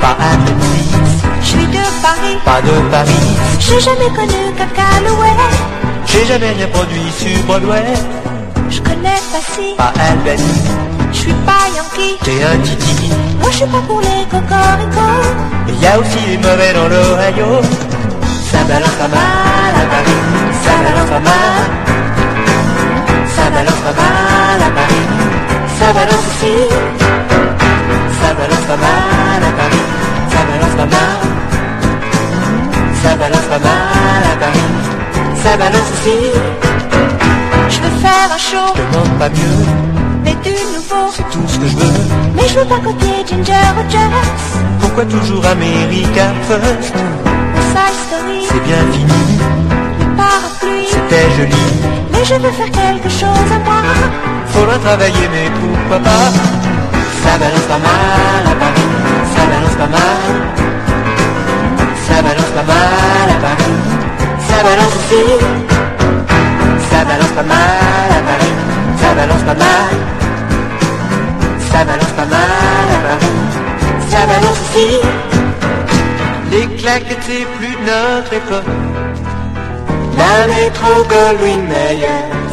pas à Memphis. Je suis de Paris, Pas de Paris. j'ai jamais connu Cacalouet. J'ai jamais rien produit sur Broadway. Je connais Passy, Pas Albany. je suis pas Yankee. T'es un titi. Moi je suis pas pour les cocoricots. Il y a aussi les mauvais dans l'Ohio. Ça balance pas mal à Paris. Ça balance pas mal. Ça balance pas mal à Paris. Ça balance aussi. Ça balance pas mal à Paris. Ça balance pas mal. Ça balance pas mal à Paris. Ça balance aussi. Je veux faire un show, Je demande pas mieux. mais du nouveau. C'est tout ce que je veux. Mais je veux pas copier Ginger Rogers. Pourquoi toujours America First? Side Story, C'est bien fini. le parapluie. C'était joli. Mais je veux faire quelque chose à moi. Faudra travailler, mais pourquoi pas? Ça balance pas mal à Paris. Ça balance pas mal. Ça balance pas mal à Paris. Ça balance aussi. Ça balance pas mal à Paris. Ça balance pas mal. Ça balance pas mal à Paris. Ça balance aussi. Les claquettes c'est plus de notre époque. La métro Goldwyn Mayer.